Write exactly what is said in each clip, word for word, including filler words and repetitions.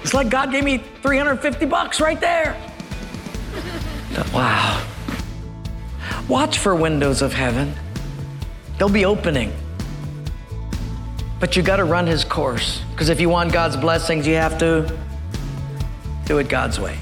It's like God gave me three hundred fifty bucks right there. Wow. Watch for windows of heaven. They'll be opening. But you got to run his course, because if you want God's blessings, you have to do it God's way.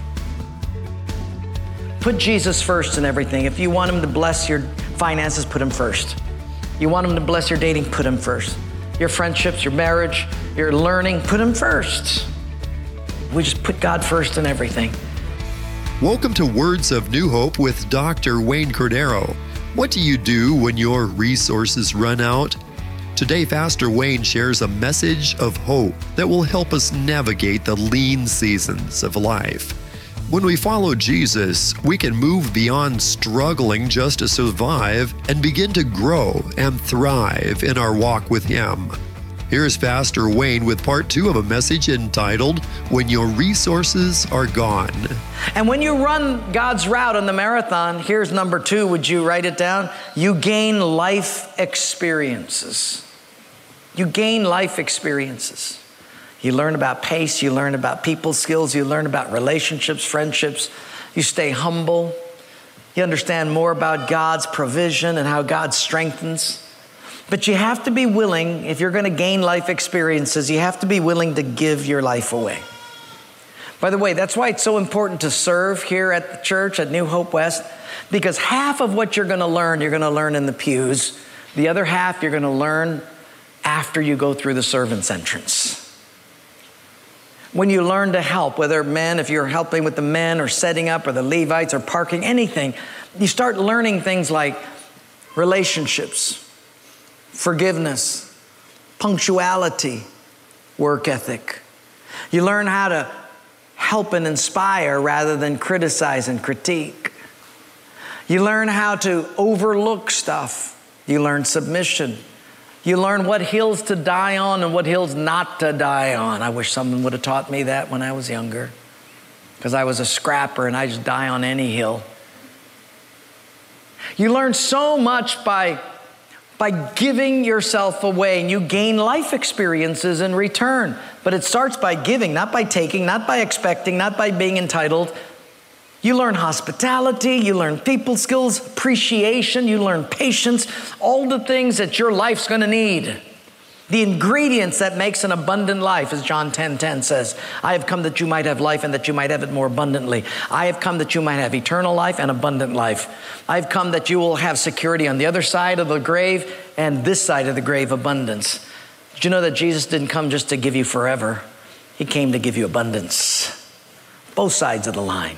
Put Jesus first in everything. If you want him to bless your finances, put him first. You want him to bless your dating, put him first. Your friendships, your marriage, your learning, put him first. We just put God first in everything. Welcome to Words of New Hope with Doctor Wayne Cordero. What do you do when your resources run out? Today, Pastor Wayne shares a message of hope that will help us navigate the lean seasons of life. When we follow Jesus, we can move beyond struggling just to survive and begin to grow and thrive in our walk with Him. Here's Pastor Wayne with part two of a message entitled, When Your Resources Are Gone. And when you run God's route on the marathon, here's number two, would you write it down? You gain life experiences. You gain life experiences. You learn about pace, you learn about people skills, you learn about relationships, friendships. You stay humble. You understand more about God's provision and how God strengthens. But you have to be willing, if you're going to gain life experiences, you have to be willing to give your life away. By the way, that's why it's so important to serve here at the church at New Hope West, because half of what you're going to learn, you're going to learn in the pews. The other half, you're going to learn after you go through the servant's entrance. When you learn to help, whether men, if you're helping with the men or setting up or the Levites or parking, anything, you start learning things like relationships, forgiveness, punctuality, work ethic. You learn how to help and inspire rather than criticize and critique. You learn how to overlook stuff. You learn submission. You learn what hills to die on and what hills not to die on. I wish someone would have taught me that when I was younger, because I was a scrapper and I just die on any hill. You learn so much by by giving yourself away, and you gain life experiences in return. But it starts by giving, not by taking, not by expecting, not by being entitled. You learn hospitality, you learn people skills, appreciation, you learn patience, all the things that your life's going to need. The ingredients that makes an abundant life, as John ten ten says, I have come that you might have life and that you might have it more abundantly. I have come that you might have eternal life and abundant life. I've come that you will have security on the other side of the grave and this side of the grave, abundance. Did you know that Jesus didn't come just to give you forever? He came to give you abundance. Both sides of the line.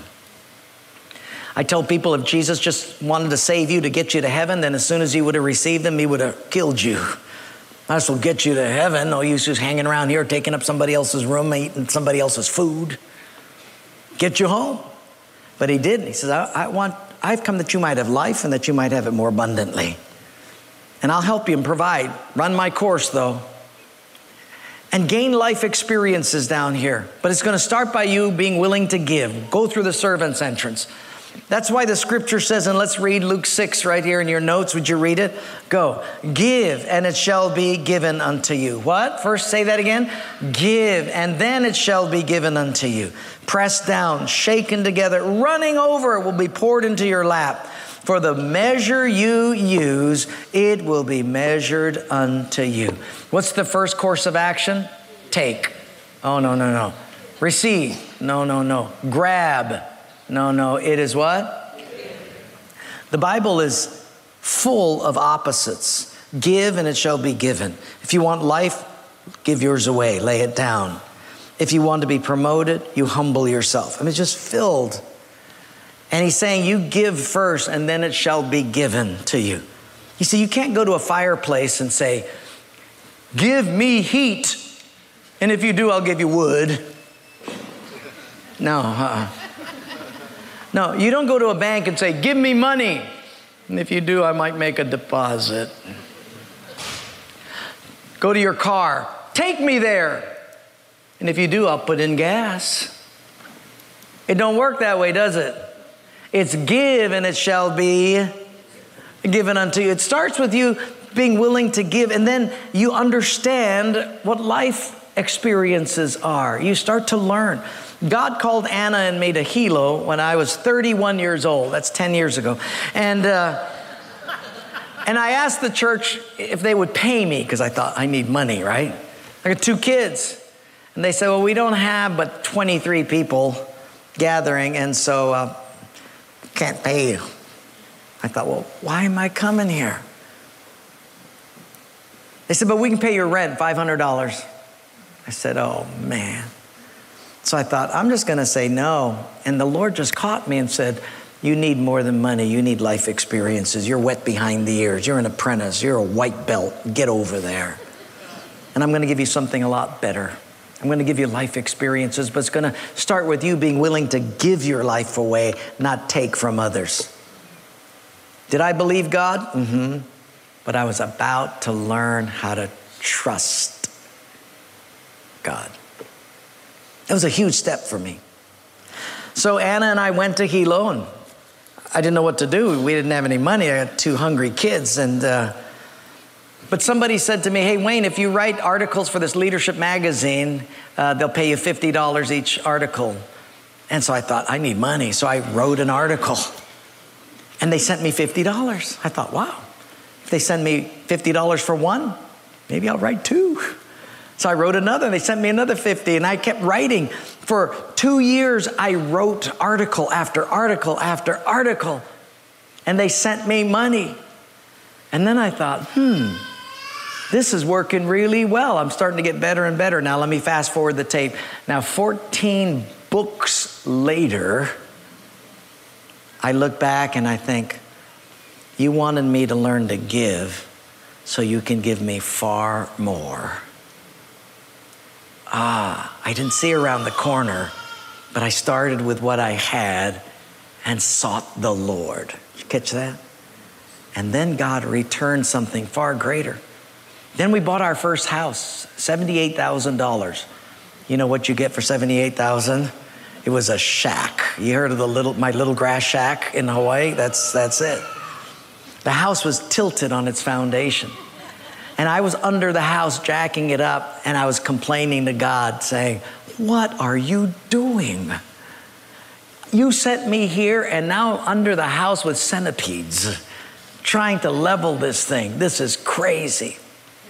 I tell people, if Jesus just wanted to save you to get you to heaven, then as soon as you would have received him, he would have killed you. This will get you to heaven. No use just hanging around here, taking up somebody else's room, eating somebody else's food. Get you home. But he didn't. He says, I, I want, I've come that you might have life and that you might have it more abundantly. And I'll help you and provide. Run my course, though. And gain life experiences down here. But it's going to start by you being willing to give. Go through the servant's entrance. That's why the scripture says, and let's read Luke six right here in your notes. Would you read it? Go. Give, and it shall be given unto you. What? First, say that again. Give, and then it shall be given unto you. Pressed down, shaken together, running over, it will be poured into your lap. For the measure you use, it will be measured unto you. What's the first course of action? Take. Oh, no, no, no. Receive. No, no, no. Grab. No, no, it is what? The Bible is full of opposites. Give and it shall be given. If you want life, give yours away, lay it down. If you want to be promoted, you humble yourself. I mean, it's just filled. And he's saying you give first and then it shall be given to you. You see, you can't go to a fireplace and say, give me heat. And if you do, I'll give you wood. No, uh-uh. No, you don't go to a bank and say, give me money. And if you do, I might make a deposit. Go to your car. Take me there. And if you do, I'll put in gas. It don't work that way, does it? It's give and it shall be given unto you. It starts with you being willing to give, and then you understand what life experiences are. You start to learn. God called Anna and me to Hilo when I was thirty-one years old. That's ten years ago. And uh, and I asked the church if they would pay me because I thought I need money, right? I got two kids. And they said, well, we don't have but twenty-three people gathering, and so uh, can't pay you. I thought, well, why am I coming here? They said, but we can pay your rent, five hundred dollars. I said, oh, man. So I thought, I'm just going to say no. And the Lord just caught me and said, you need more than money. You need life experiences. You're wet behind the ears. You're an apprentice. You're a white belt. Get over there. And I'm going to give you something a lot better. I'm going to give you life experiences, but it's going to start with you being willing to give your life away, not take from others. Did I believe God? Mm-hmm. But I was about to learn how to trust God. That was a huge step for me. So Anna and I went to Hilo, and I didn't know what to do. We didn't have any money. I had two hungry kids. And uh, but somebody said to me, hey, Wayne, if you write articles for this leadership magazine, uh, they'll pay you fifty dollars each article. And so I thought, I need money. So I wrote an article. And they sent me fifty dollars. I thought, wow, if they send me fifty dollars for one, maybe I'll write two. So I wrote another, and they sent me another fifty, and I kept writing. For two years, I wrote article after article after article, and they sent me money. And then I thought, hmm, this is working really well. I'm starting to get better and better. Now let me fast forward the tape. Now fourteen books later, I look back and I think, you wanted me to learn to give so you can give me far more. Ah, I didn't see around the corner, but I started with what I had and sought the Lord. Did you catch that? And then God returned something far greater. Then we bought our first house, seventy-eight thousand dollars. You know what you get for seventy-eight thousand dollars? It was a shack. You heard of the little, my little grass shack in Hawaii? That's, that's it. The house was tilted on its foundation. And I was under the house jacking it up, and I was complaining to God saying, what are you doing? You sent me here, and now under the house with centipedes, trying to level this thing. This is crazy.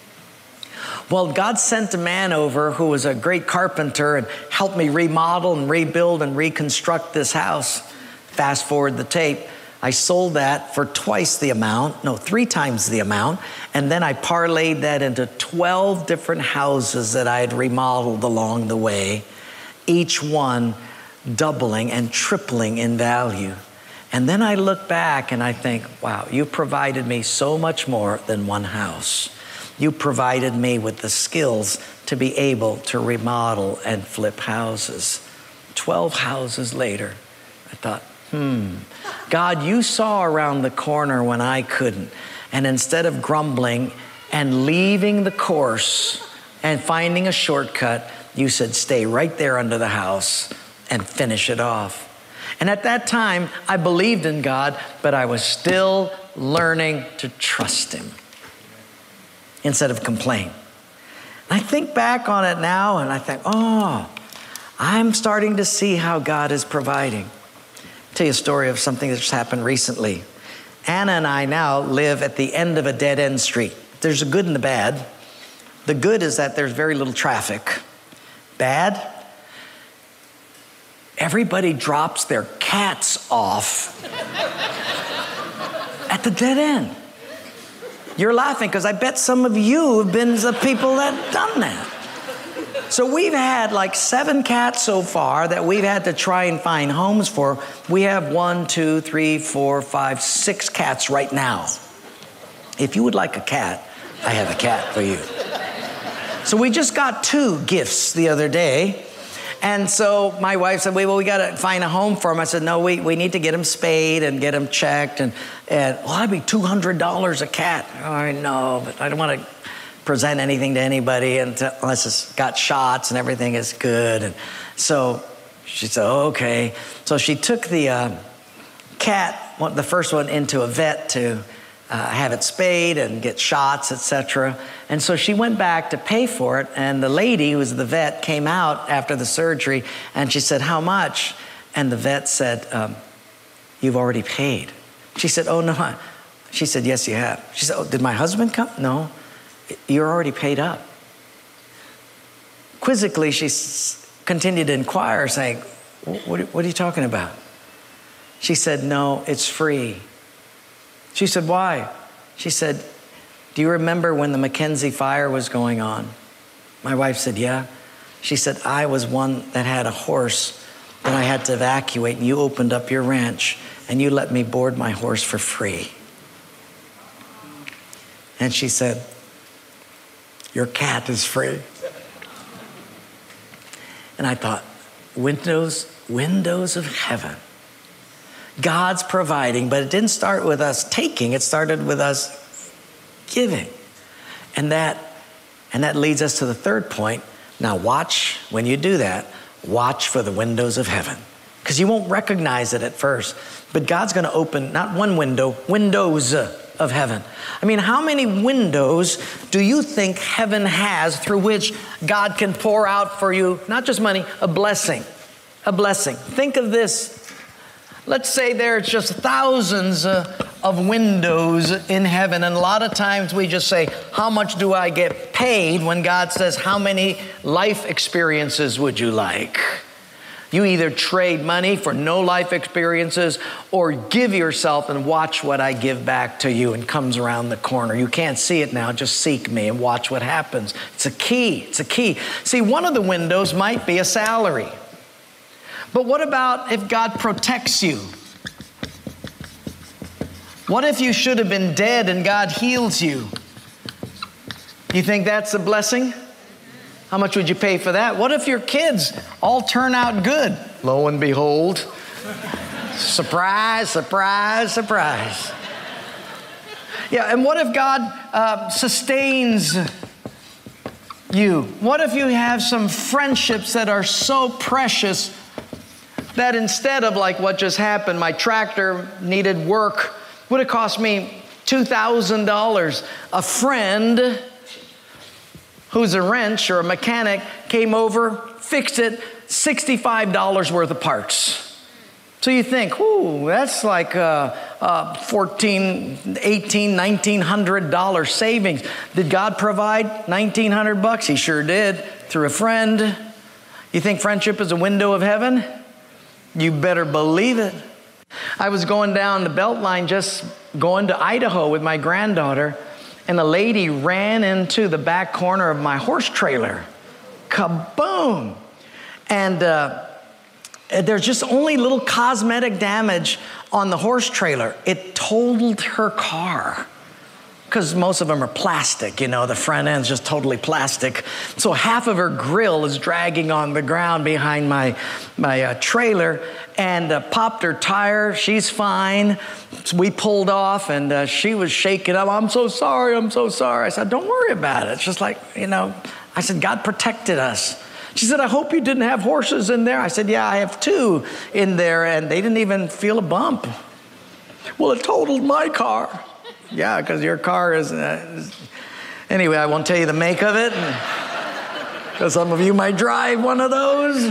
Well, God sent a man over who was a great carpenter and helped me remodel and rebuild and reconstruct this house. Fast forward the tape. I sold that for twice the amount, no, three times the amount. And then I parlayed that into twelve different houses that I had remodeled along the way, each one doubling and tripling in value. And then I look back and I think, wow, you provided me so much more than one house. You provided me with the skills to be able to remodel and flip houses. twelve houses later, I thought, hmm, God, you saw around the corner when I couldn't. And instead of grumbling and leaving the course and finding a shortcut, you said, stay right there under the house and finish it off. And at that time, I believed in God, but I was still learning to trust him instead of complain. And I think back on it now and I think, oh, I'm starting to see how God is providing. I'll tell you a story of something that just happened recently. Anna and I now live at the end of a dead-end street. There's a good and the bad. The good is that there's very little traffic. Bad, everybody drops their cats off at the dead end. You're laughing because I bet some of you have been the people that have done that. So we've had like seven cats so far that we've had to try and find homes for. We have one, two, three, four, five, six cats right now. If you would like a cat, I have a cat for you. So we just got two gifts the other day. And so my wife said, wait, well, we got to find a home for them. I said, no, we, we need to get them spayed and get them checked. And, and well, that'd be two hundred dollars a cat. Oh, I know, but I don't want to present anything to anybody until, unless it's got shots and everything is good. And so she said, oh, okay. So she took the uh, cat, the first one, into a vet to uh, have it spayed and get shots, et cetera. And so she went back to pay for it, and the lady who was the vet came out after the surgery, and she said, how much? And the vet said, um, you've already paid. She said, oh, no. I, she said, yes, you have. She said, oh, did my husband come? No, you're already paid up. Quizzically, she s- continued to inquire, saying, what, what are you talking about? She said, no, it's free. She said, why? She said, do you remember when the Mackenzie fire was going on? My wife said, yeah. She said, I was one that had a horse that I had to evacuate, and you opened up your ranch, and you let me board my horse for free. And she said, your cat is free. And I thought, windows, windows of heaven. God's providing, but it didn't start with us taking, it started with us giving. And that, and that leads us to the third point. Now watch, when you do that, watch for the windows of heaven. Because you won't recognize it at first. But God's going to open not one window, windows of heaven. I mean, how many windows do you think heaven has through which God can pour out for you, not just money, a blessing, a blessing. Think of this. Let's say there's just thousands uh, of windows in heaven. And a lot of times we just say, how much do I get paid? When God says, how many life experiences would you like? You either trade money for no life experiences or give yourself and watch what I give back to you, and comes around the corner. You can't see it now. Just seek me and watch what happens. It's a key. It's a key. See, one of the windows might be a salary. But what about if God protects you? What if you should have been dead and God heals you? You think that's a blessing? How much would you pay for that? What if your kids all turn out good? Lo and behold, surprise, surprise, surprise. Yeah, and what if God uh, sustains you? What if you have some friendships that are so precious that instead of like what just happened, my tractor needed work, would have cost me two thousand dollars. A friend who's a wrench or a mechanic came over, fixed it, sixty-five dollars worth of parts. So you think, ooh, that's like uh, uh, fourteen, eighteen, nineteen hundred dollars savings. Did God provide nineteen hundred bucks? He sure did, through a friend. You think friendship is a window of heaven? You better believe it. I was going down the Beltline, just going to Idaho with my granddaughter, and a lady ran into the back corner of my horse trailer. Kaboom! And uh, there's just only little cosmetic damage on the horse trailer. It totaled her car. Because most of them are plastic, you know, the front end's just totally plastic. So half of her grill is dragging on the ground behind my, my uh, trailer, and uh, popped her tire. She's fine. So we pulled off, and uh, she was shaking up. I'm so sorry, I'm so sorry. I said, don't worry about it. It's just like, you know, I said, God protected us. She said, I hope you didn't have horses in there. I said, yeah, I have two in there, and they didn't even feel a bump. Well, it totaled my car. Yeah, because your car is... Uh, anyway, I won't tell you the make of it, because some of you might drive one of those.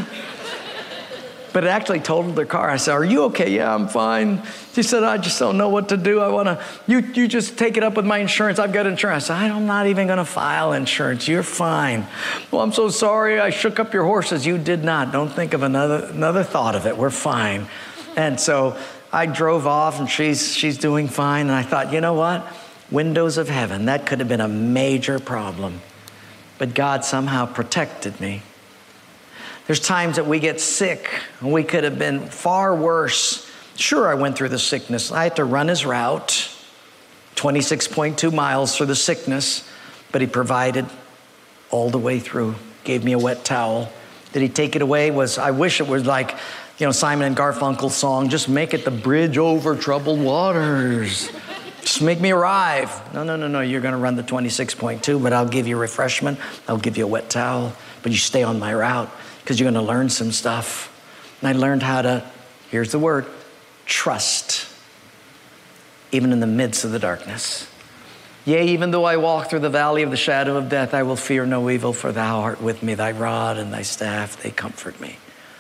But it actually totaled their car. I said, are you okay? Yeah, I'm fine. She said, I just don't know what to do. I want to... You, you just take it up with my insurance. I've got insurance. I said, I'm not even going to file insurance. You're fine. Well, I'm so sorry. I shook up your horses. You did not. Don't think of another, another thought of it. We're fine. And so... I drove off, and she's she's doing fine. And I thought, you know what? Windows of heaven, that could have been a major problem. But God somehow protected me. There's times that we get sick, and we could have been far worse. Sure, I went through the sickness. I had to run his route, twenty-six point two miles through the sickness, but he provided all the way through, gave me a wet towel. Did he take it away? Was I wish it was like, you know, Simon and Garfunkel's song, just make it the bridge over troubled waters. Just make me arrive. No, no, no, no, you're going to run the twenty-six point two, but I'll give you refreshment. I'll give you a wet towel, but you stay on my route because you're going to learn some stuff. And I learned how to, here's the word, trust, even in the midst of the darkness. Yea, even though I walk through the valley of the shadow of death, I will fear no evil, for thou art with me. Thy rod and thy staff, they comfort me.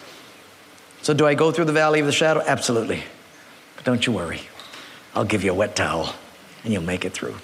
So do I go through the valley of the shadow? Absolutely. But don't you worry. I'll give you a wet towel and you'll make it through.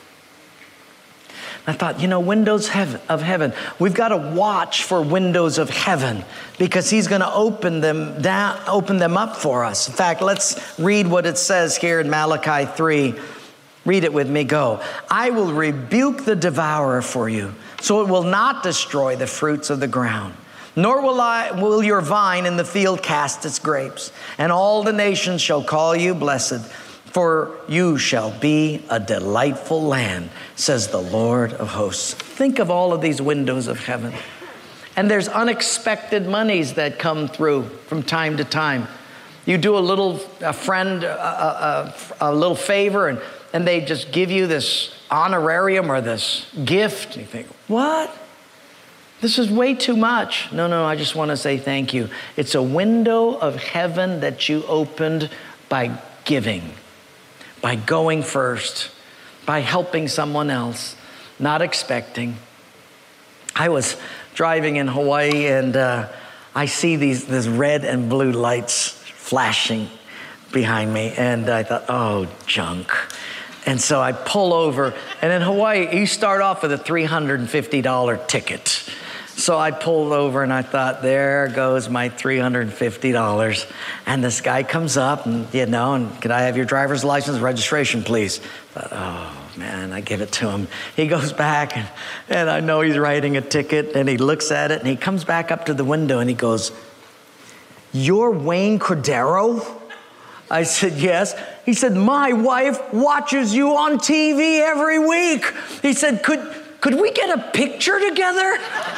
I thought, you know, windows of heaven. We've got to watch for windows of heaven because he's going to open them down, open them up for us. In fact, let's read what it says here in Malachi three. Read it with me. Go. I will rebuke the devourer for you, so it will not destroy the fruits of the ground. Nor will I, will your vine in the field cast its grapes. And all the nations shall call you blessed, for you shall be a delightful land, says the Lord of hosts. Think of all of these windows of heaven. And there's unexpected monies that come through from time to time. You do a little, a friend, a, a, a little favor, and, and they just give you this honorarium or this gift. And you think, what? This is way too much. No, no, I just want to say thank you. It's a window of heaven that you opened by giving, by going first, by helping someone else, not expecting. I was driving in Hawaii and uh, I see these, these red and blue lights flashing behind me. And I thought, oh, junk. And so I pull over. And in Hawaii, you start off with a three hundred fifty dollars ticket. So I pulled over and I thought, there goes my three hundred fifty dollars. And this guy comes up and, you know, and can I have your driver's license registration, please? I thought, oh, man, I give it to him. He goes back and, and I know he's writing a ticket and he looks at it and he comes back up to the window and he goes, you're Wayne Cordero? I said, yes. He said, my wife watches you on T V every week. He said, could, could we get a picture together?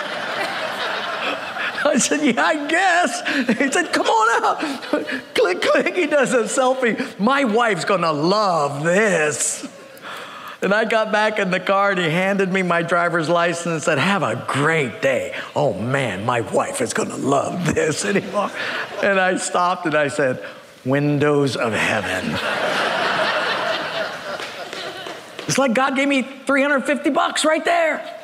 I said, yeah, I guess. He said, come on out. Click, click. He does a selfie. My wife's going to love this. And I got back in the car and he handed me my driver's license and said, have a great day. Oh, man, my wife is going to love this. And, he walked, and I stopped and I said, windows of heaven. It's like God gave me three hundred fifty bucks right there.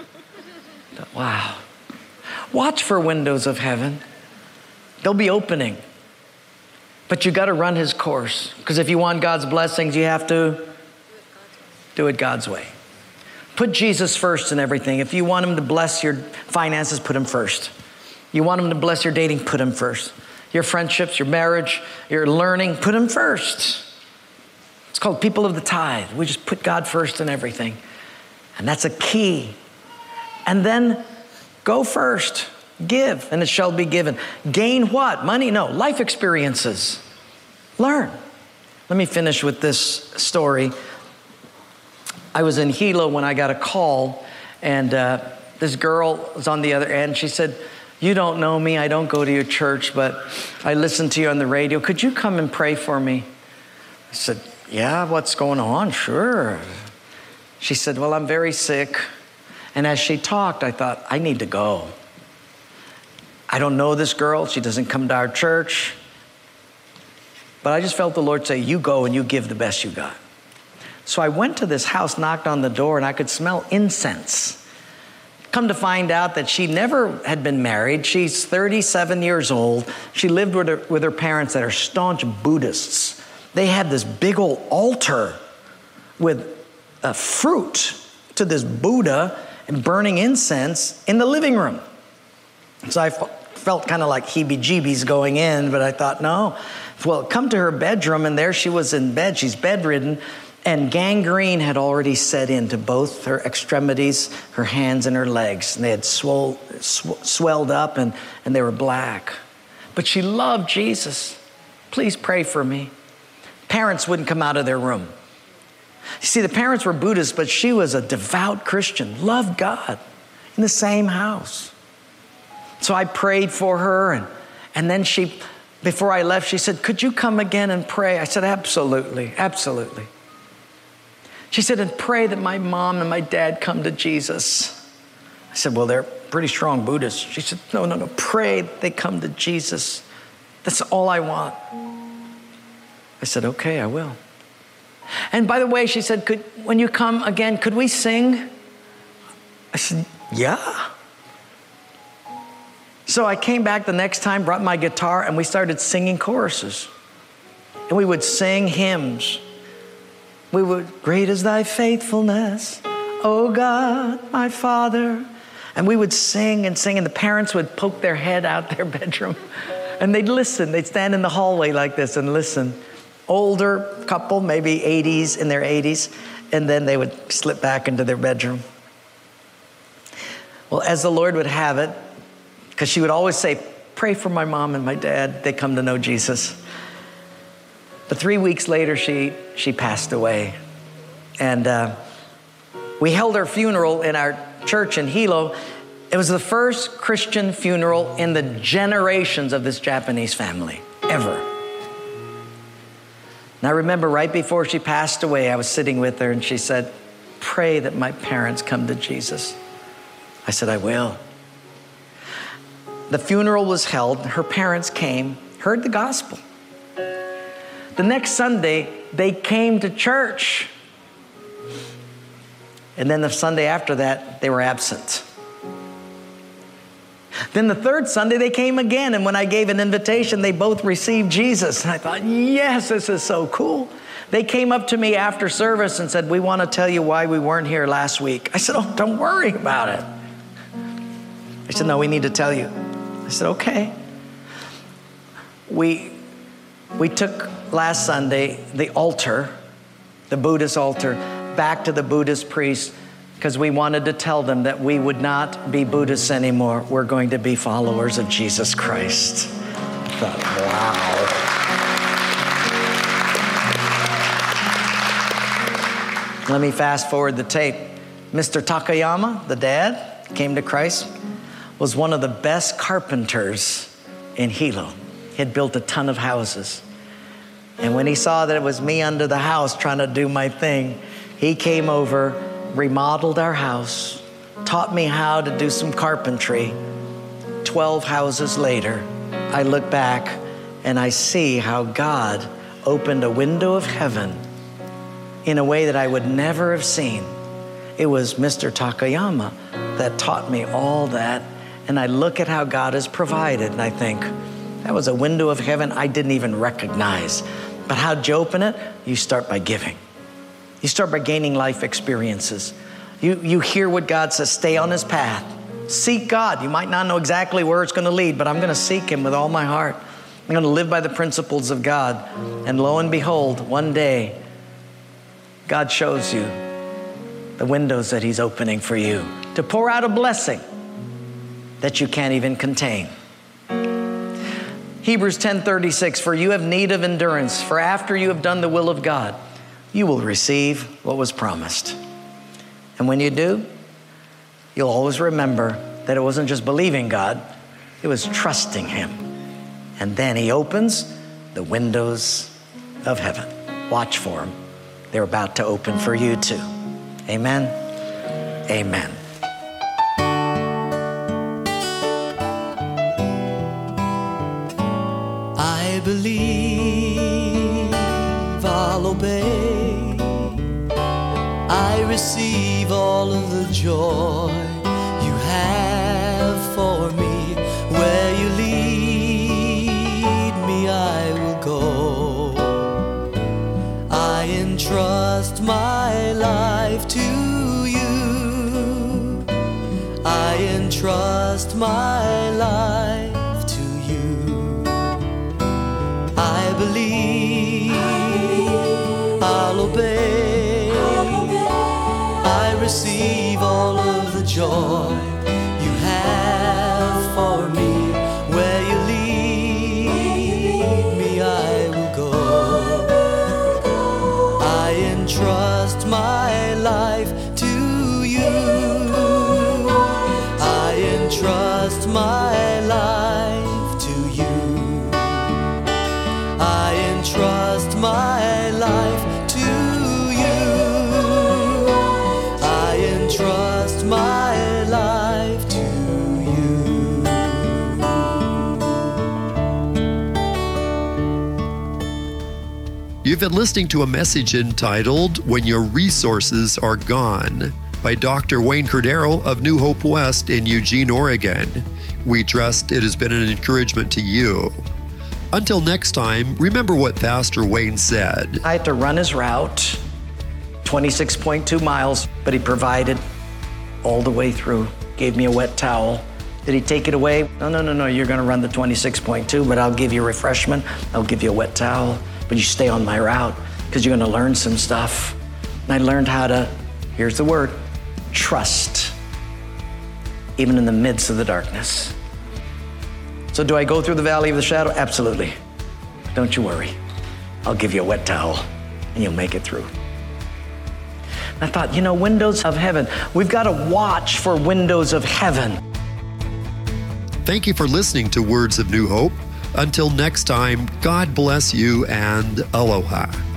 Wow. Watch for windows of heaven. They'll be opening. But you got to run his course. Because if you want God's blessings, you have to do it God's way. Put Jesus first in everything. If you want him to bless your finances, put him first. You want him to bless your dating, put him first. Your friendships, your marriage, your learning, put him first. It's called people of the tithe. We just put God first in everything. And that's a key. And then go first, give, and it shall be given. Gain what? Money? No, life experiences. Learn. Let me finish with this story. I was in Hilo when I got a call, and uh, this girl was on the other end. She said, you don't know me. I don't go to your church, but I listen to you on the radio. Could you come and pray for me? I said, yeah, what's going on? Sure. She said, well, I'm very sick. And as she talked, I thought, I need to go. I don't know this girl. She doesn't come to our church. But I just felt the Lord say, you go and you give the best you got. So I went to this house, knocked on the door, and I could smell incense. Come to find out that she never had been married. She's thirty-seven years old. She lived with her, with her parents that are staunch Buddhists. They had this big old altar with a fruit to this Buddha and burning incense in the living room. So I f- felt kind of like heebie-jeebies going in, but I thought, no. Well, come to her bedroom, and there she was in bed. She's bedridden, and gangrene had already set into both her extremities, her hands and her legs. And they had swole, sw- swelled up, and, and they were black. But she loved Jesus. Please pray for me. Parents wouldn't come out of their room. You see, the parents were Buddhists, but she was a devout Christian, loved God, in the same house. So I prayed for her, and, and then she, before I left, she said, could you come again and pray? I said, absolutely, absolutely. She said, and pray that my mom and my dad come to Jesus. I said, well, they're pretty strong Buddhists. She said, no, no, no, pray that they come to Jesus. That's all I want. I said, okay, I will. And by the way, she said, could, when you come again, could we sing? I said, yeah. So I came back the next time, brought my guitar, and we started singing choruses. And we would sing hymns. We would, great is thy faithfulness, O God, my Father. And we would sing and sing, and the parents would poke their head out their bedroom. And they'd listen. They'd stand in the hallway like this and listen. Older couple, maybe eighties, in their eighties, and then they would slip back into their bedroom. Well, as the Lord would have it, because she would always say, pray for my mom and my dad. They come to know Jesus. But three weeks later, she, she passed away. And uh, we held her funeral in our church in Hilo. It was the first Christian funeral in the generations of this Japanese family, ever. And I remember right before she passed away, I was sitting with her and she said, pray that my parents come to Jesus. I said, I will. The funeral was held. Her parents came, heard the gospel. The next Sunday, they came to church. And then the Sunday after that, they were absent. Then the third Sunday, they came again. And when I gave an invitation, they both received Jesus. And I thought, yes, this is so cool. They came up to me after service and said, we want to tell you why we weren't here last week. I said, oh, don't worry about it. I said, no, we need to tell you. I said, okay. We, we took last Sunday the altar, the Buddhist altar, back to the Buddhist priest because we wanted to tell them that we would not be Buddhists anymore. We're going to be followers of Jesus Christ. I thought, wow. Let me fast forward the tape. Mister Takayama, the dad, came to Christ, was one of the best carpenters in Hilo. He had built a ton of houses. And when he saw that it was me under the house trying to do my thing, he came over, remodeled our house, taught me how to do some carpentry. Twelve houses later, I look back and I see how God opened a window of heaven in a way that I would never have seen. It was Mister Takayama that taught me all that. And I look at how God has provided and I think, that was a window of heaven I didn't even recognize. But how'd you open it? You start by giving. You start by gaining life experiences. You, you hear what God says, stay on his path. Seek God. You might not know exactly where it's going to lead, but I'm going to seek him with all my heart. I'm going to live by the principles of God. And lo and behold, one day, God shows you the windows that he's opening for you to pour out a blessing that you can't even contain. Hebrews ten thirty-six, for you have need of endurance, for after you have done the will of God, you will receive what was promised. And when you do, you'll always remember that it wasn't just believing God, it was trusting him. And then he opens the windows of heaven. Watch for them. They're about to open for you too. Amen. Amen. I believe I'll obey. I receive all of the joy you have for me. Where you lead me, I will go. I entrust my life to you. I entrust my life to you. I believe I'll obey. I receive all of the joy you have for me. Where you lead me, I will go. I entrust my life to you. I entrust my life to you. I entrust my life to you. I entrust my life to you. You've been listening to a message entitled When Your Resources Are Gone by Doctor Wayne Cordero of New Hope West in Eugene, Oregon. We trust it has been an encouragement to you. Until next time, remember what Pastor Wayne said. I had to run his route, twenty-six point two miles, but he provided all the way through, gave me a wet towel. Did he take it away? No, no, no, no, you're gonna run the twenty-six point two, but I'll give you refreshment, I'll give you a wet towel, but you stay on my route because you're gonna learn some stuff. And I learned how to, here's the word, trust, even in the midst of the darkness. So do I go through the valley of the shadow? Absolutely. Don't you worry. I'll give you a wet towel and you'll make it through. And I thought, you know, windows of heaven. We've got to watch for windows of heaven. Thank you for listening to Words of New Hope. Until next time, God bless you and aloha.